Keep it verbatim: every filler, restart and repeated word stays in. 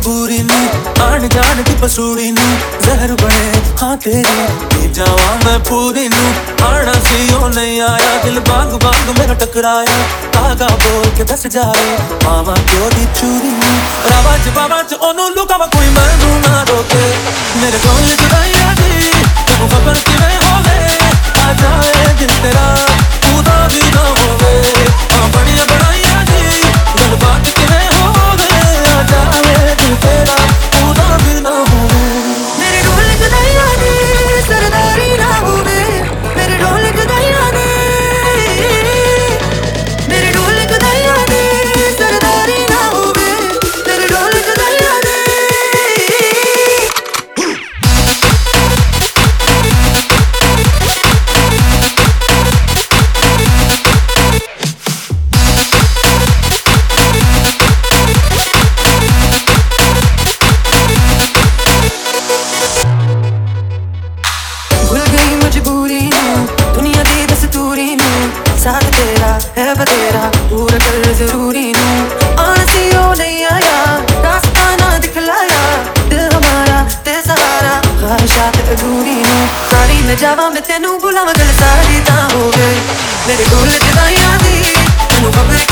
मजबूरी नू आन जान की पसूड़ी नू जहर बने हाँ तेरी पी जावा मैं पूरी नू आना सी ओ नहीं आया दिल बांग बांग मेरा टकराया धागा बोल के दस जाए मामा प्यो दी चूरी नू रावा च बाबा च ओनू लुकावा कोई मैनू ना रोके मेरे कोल जुदाइयां दी तू खबर किवें होवे आ जाए दिल तेरा तू दा भी ना होवे आ बड़िया बनाइयां दी दिल बात किवें होवे आ जाए दिल तेरा तू दा भी ना होवे मेरे ढोल जुदाइयां दी सरदारी ना होवे मेरे ढोल जुदाइयां दी मेरे ढोल जुदाइयां दी सरदारी ना होवे मेरे ढोल जुदाइयां दी भूल गई मजबूरी नू दुनिया दी दस्तूरी नू साथ तेरा है बतेरा पूरा कर जरूरी नू आना सी ओ नहीं आया रास्ता ना दिखलाया दिल हमारा ते सहारा ख्वाहिशात अधूरी नू सारी न जावा मैं तेनू बुलावा गल सारी ता हो गई मेरे ढोल जुदाइयां दी तैनू खबर